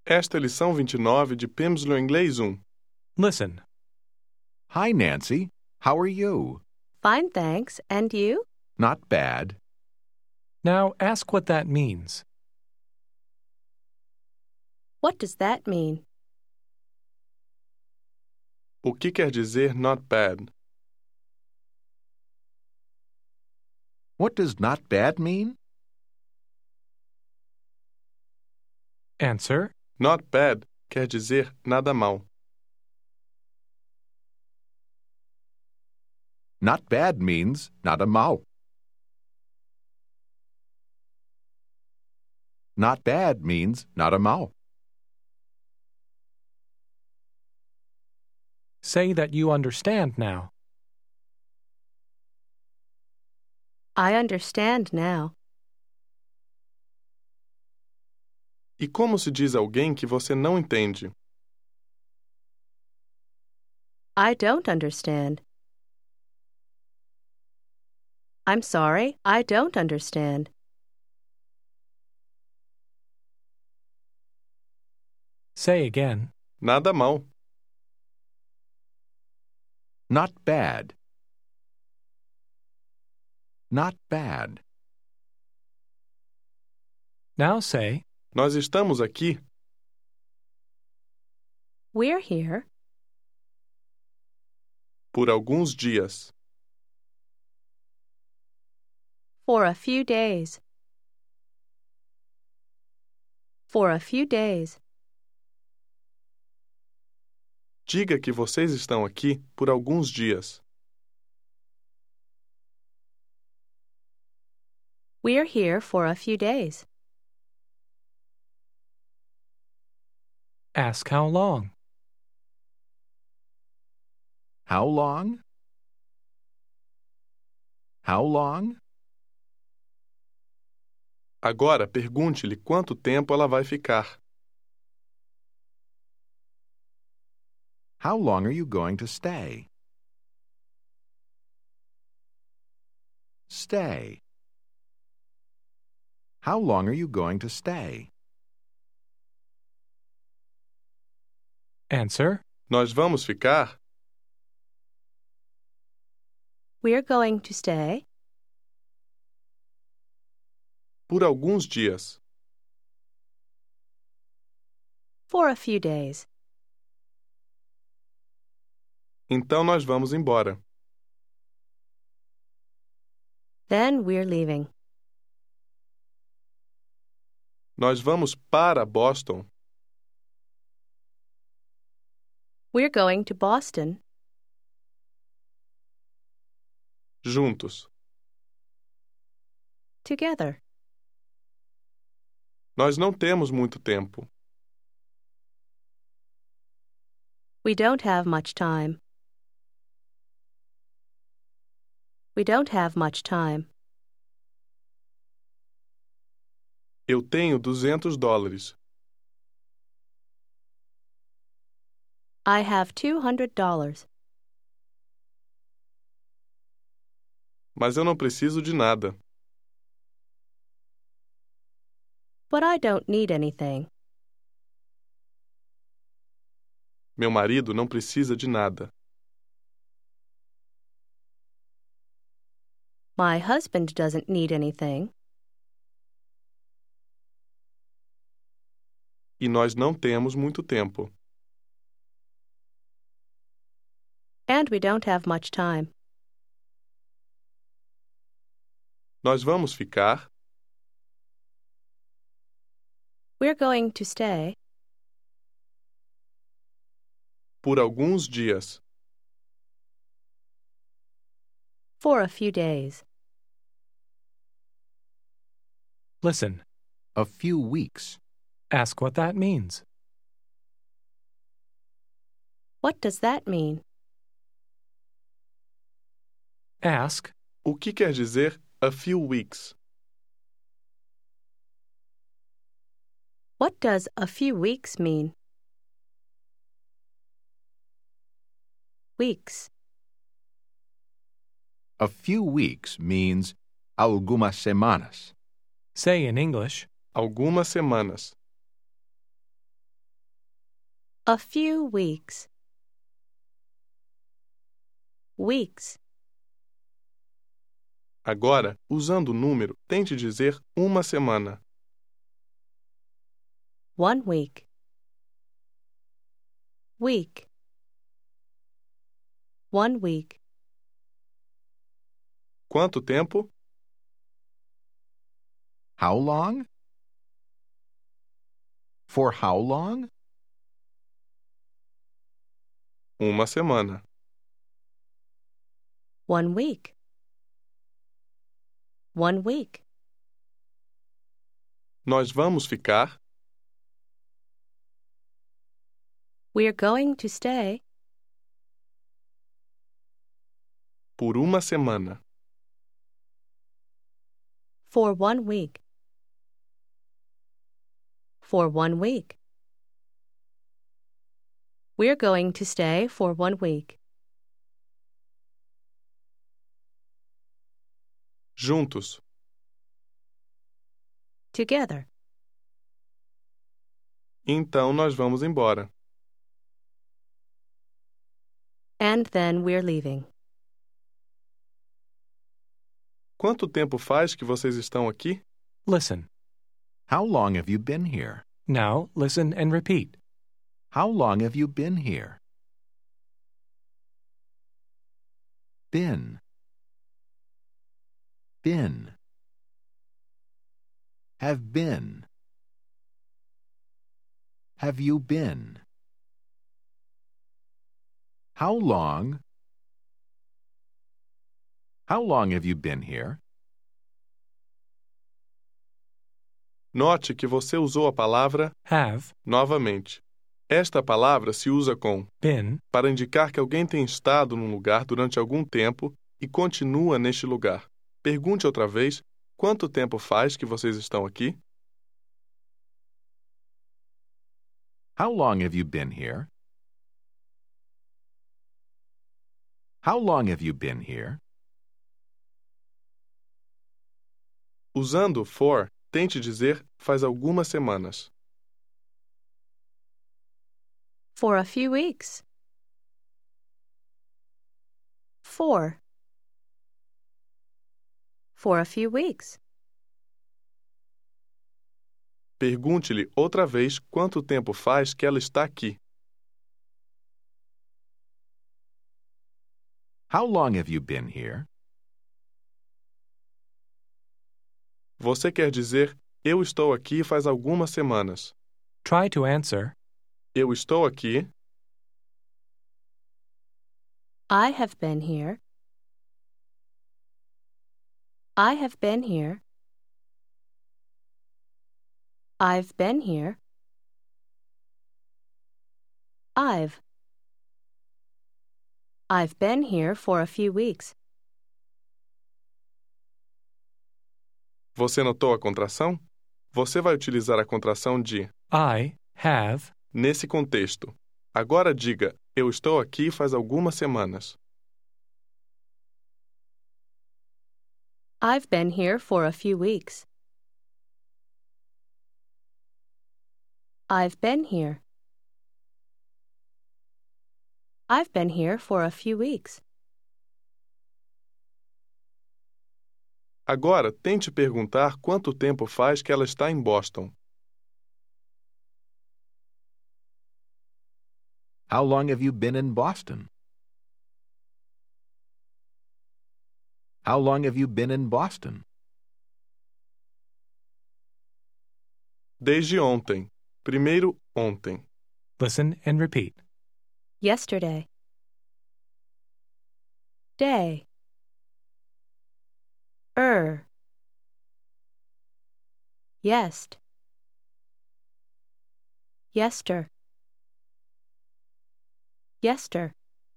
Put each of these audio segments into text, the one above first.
Esta é a lição 29 de Pimsleur Inglês 1. Listen. Hi, Nancy. How are you? Fine, thanks. And you? Not bad. Now ask what that means. What does that mean? O que quer dizer not bad? What does not bad mean? Answer. Not bad quer dizer nada mal. Not bad means nada mal. Not bad means nada mal. Say that you understand now. I understand now. E como se diz alguém que você não entende? I don't understand. I'm sorry, I don't understand. Say again. Nada mal. Not bad. Not bad. Now say, Nós estamos aqui We're here por alguns dias. for a few days. For a few days. Diga que vocês estão aqui por alguns dias. We're here for a few days. ask how long. How long? How long? Agora pergunte-lhe quanto tempo ela vai ficar. How long are you going to stay? Stay. How long are you going to stay? Answer. Nós vamos ficar We're going to stay por alguns dias. for a few days. Então nós vamos embora. Then we're leaving. Nós vamos para Boston. We're going to Boston Juntos. together. Nós não temos muito tempo. We don't have much time. We don't have much time. Eu tenho $200. I have $200. Mas eu não preciso de nada. But I don't need anything. Meu marido não precisa de nada. My husband doesn't need anything. E nós não temos muito tempo. And we don't have much time. Nós vamos ficar We're going to stay por alguns dias. for a few days. Listen. A few weeks. Ask what that means. What does that mean? Ask. O que quer dizer a few weeks? What does a few weeks mean? Weeks. A few weeks means algumas semanas. Say in English. Algumas semanas. A few weeks. Weeks. Agora, usando o número, tente dizer uma semana. 1 week. Week. 1 week. Quanto tempo? How long? For how long? Uma semana. 1 week. 1 week. Nós vamos ficar We're going to stay por uma semana. for 1 week. For 1 week. We're going to stay for 1 week. Juntos. Together. Então nós vamos embora. And then we're leaving. Quanto tempo faz que vocês estão aqui? Listen. How long have you been here? Now listen and repeat. How long have you been here? Been. Been. Have been. Have you been? How long? How long have you been here? Note que você usou a palavra Have novamente. Esta palavra se usa com been para indicar que alguém tem estado num lugar durante algum tempo e continua neste lugar. Pergunte outra vez, quanto tempo faz que vocês estão aqui? How long have you been here? How long have you been here? Usando for, tente dizer faz algumas semanas. For a few weeks. For. For a few weeks. Pergunte-lhe outra vez quanto tempo faz que ela está aqui. How long have you been here? Você quer dizer eu estou aqui faz algumas semanas. Try to answer. Eu estou aqui I have been here. I have been here. I've been here. I've been here for a few weeks. Você notou a contração? Você vai utilizar a contração de I have nesse contexto. Agora diga, eu estou aqui faz algumas semanas. I've been here for a few weeks. I've been here. I've been here for a few weeks. Agora, tente perguntar quanto tempo faz que ela está em Boston. How long have you been in Boston? How long have you been in Boston? Desde ontem. Primeiro, ontem. listen and repeat. Yesterday. Day. Yest. Yester. Yester.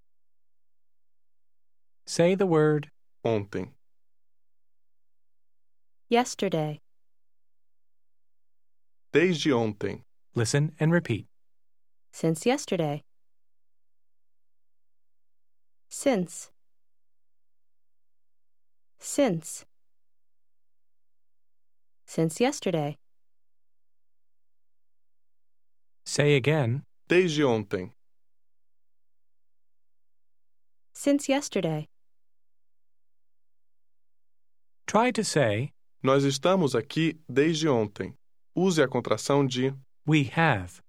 Say the word Ontem. Yesterday. Desde ontem. listen and repeat. Since yesterday. Since. Since. Since yesterday. Say again Desde ontem. Since yesterday. Try to say, Nós estamos aqui desde ontem. Use a contração de we have.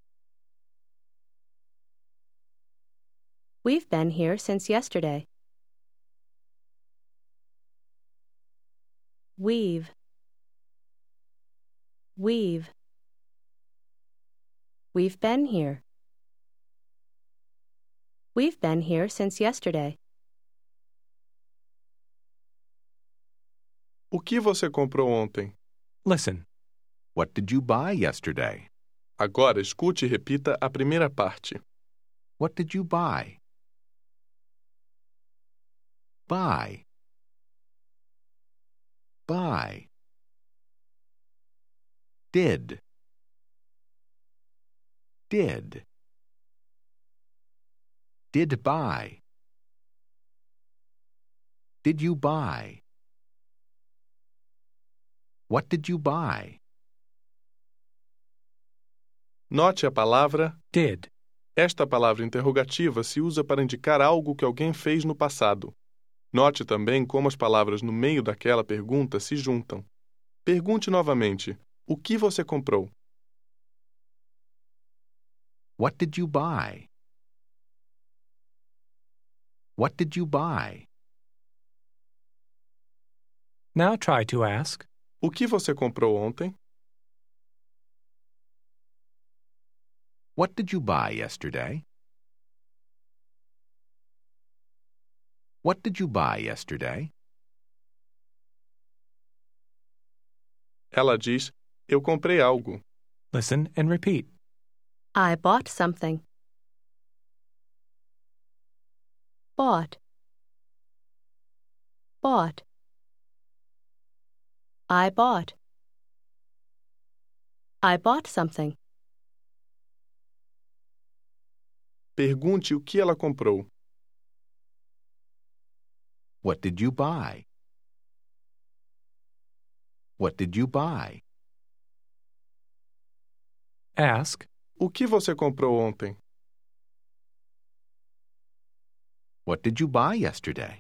We've been here since yesterday. We've. We've been here. We've been here since yesterday. O que você comprou ontem? Listen. What did you buy yesterday? Agora escute e repita a primeira parte. What did you buy? Buy. Buy. Did. Did. Did buy. Did you buy? What did you buy? Note a palavra Did. Esta palavra interrogativa se usa para indicar algo que alguém fez no passado. Note também como as palavras no meio daquela pergunta se juntam. Pergunte novamente: o que você comprou? What did you buy? What did you buy? Now try to ask, O que você comprou ontem? What did you buy yesterday? What did you buy yesterday? Ela diz: eu comprei algo. listen and repeat. I bought something. Bought. Bought. I bought. I bought something. Pergunte o que ela comprou. What did you buy? What did you buy? Ask, O que você comprou ontem? What did you buy yesterday?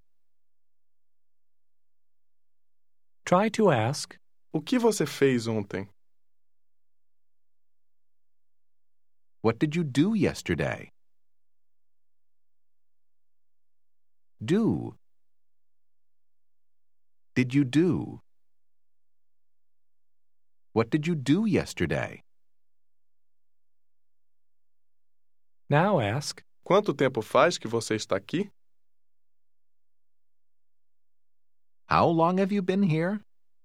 try to ask, O que você fez ontem? What did you do yesterday? Do. Did you do? What did you do yesterday? now ask, Quanto tempo faz que você está aqui? How long have you been here?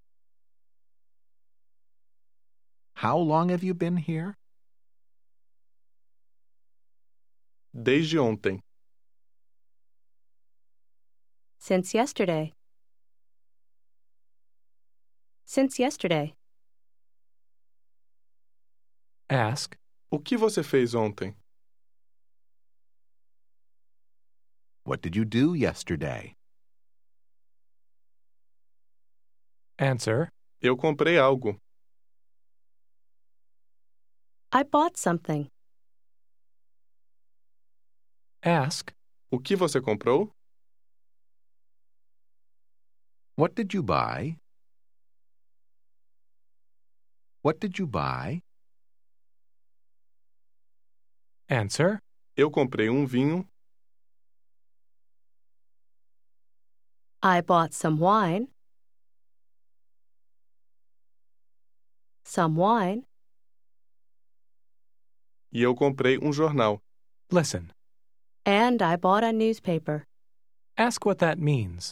How long have you been here? Desde ontem. Since yesterday. Since yesterday. ask, O que você fez ontem? What did you do yesterday? answer, Eu comprei algo. I bought something. ask, O que você comprou? What did you buy? What did you buy? answer, Eu comprei um vinho. I bought some wine. Some wine. E eu comprei um jornal. listen. And I bought a newspaper. Ask what that means.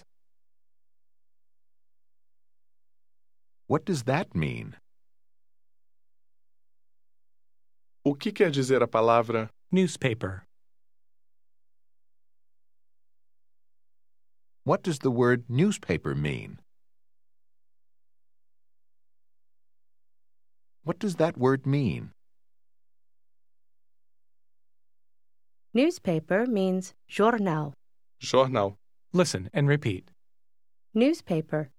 What does that mean? O que quer dizer a palavra Newspaper. What does the word newspaper mean? What does that word mean? Newspaper means jornal. jornal? Listen and repeat. Newspaper.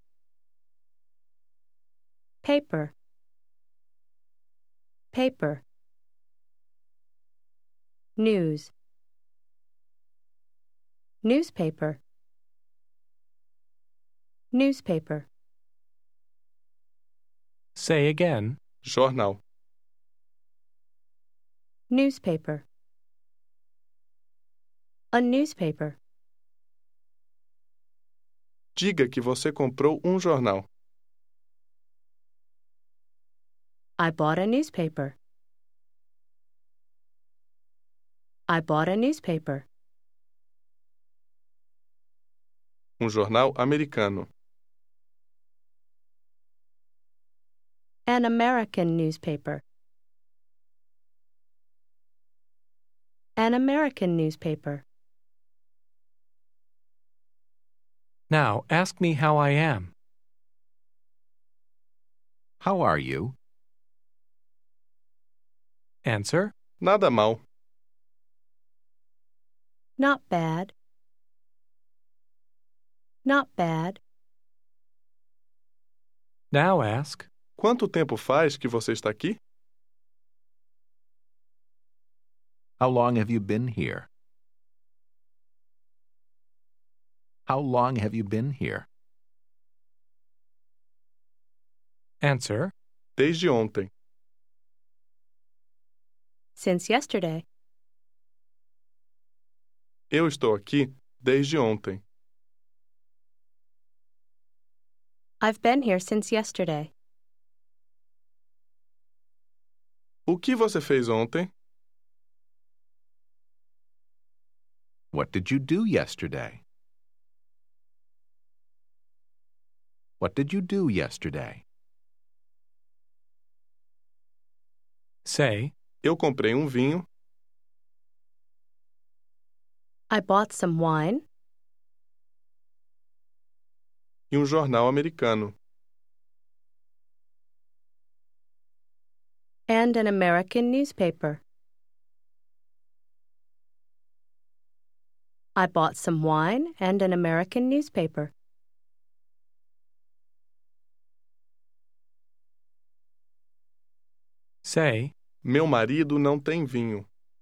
Paper. Paper. News. Newspaper. Newspaper. Say again. Jornal. Newspaper. A newspaper. Diga que você comprou um jornal. I bought a newspaper. I bought a newspaper. Um jornal americano. An American newspaper. An American newspaper. Now ask me how I am. How are you? Answer. Nada mal. Not bad. Not bad. Now ask. Quanto tempo faz que você está aqui? How long have you been here? How long have you been here? Answer. Desde ontem. Since yesterday. Eu estou aqui desde ontem. I've been here since yesterday. O que você fez ontem? What did you do yesterday? What did you do yesterday? Say. Eu comprei um vinho. I bought some wine E um jornal americano. and an American newspaper. I bought some wine and an American newspaper. Say. Meu marido não tem vinho.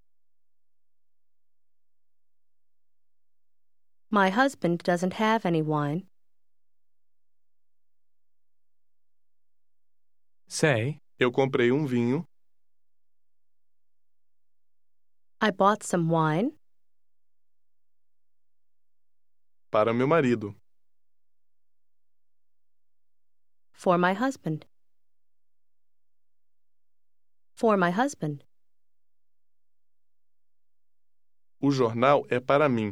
My husband doesn't have any wine. Say. Eu comprei um vinho. I bought some wine Para meu marido. for my husband. For my husband. O jornal é para mim.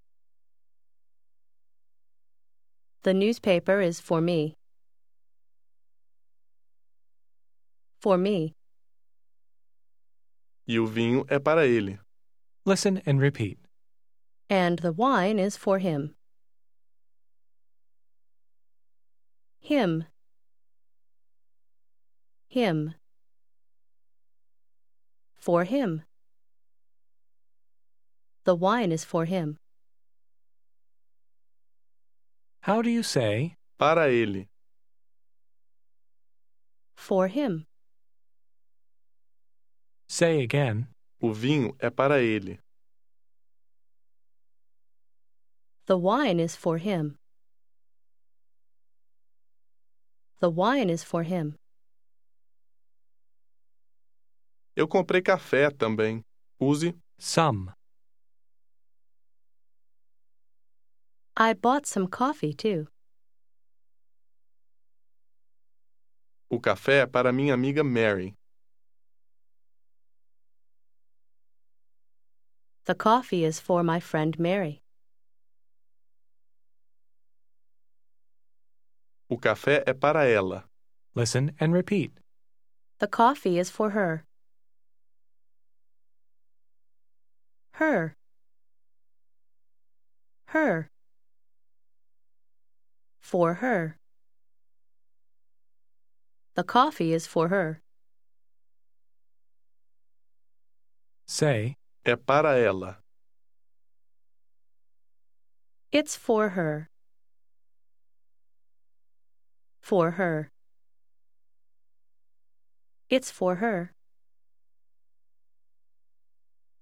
The newspaper is for me. For me. E o vinho é para ele. Listen and repeat. And the wine is for him. Him. Him. For him. The wine is for him. How do you say? Para ele. For him. Say again. O vinho é para ele. The wine is for him. The wine is for him. Eu comprei café também. Use Some. I bought some coffee too. o café é para minha amiga Mary. The coffee is for my friend Mary. O café é para ela. Listen and repeat. The coffee is for her. Her. Her. For her. The coffee is for her. Say, É para ela. It's for her. For her. It's for her.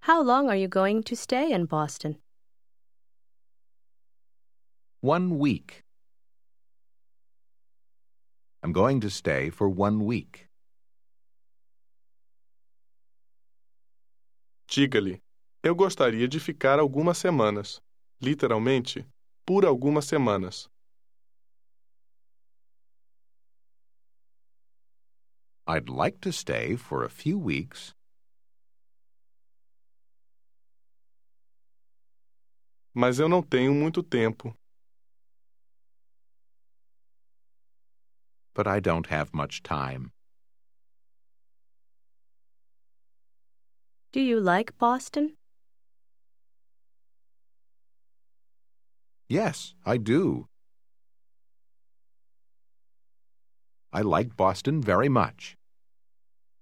How long are you going to stay in Boston? 1 week. I'm going to stay for 1 week. Diga-lhe: eu gostaria de ficar algumas semanas. Literalmente, por algumas semanas. I'd like to stay for a few weeks. Mas eu não tenho muito tempo. But I don't have much time. Do you like Boston? Yes, I do. I like Boston very much.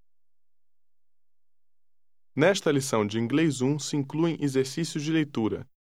Nesta lição de Inglês 1 se incluem exercícios de leitura.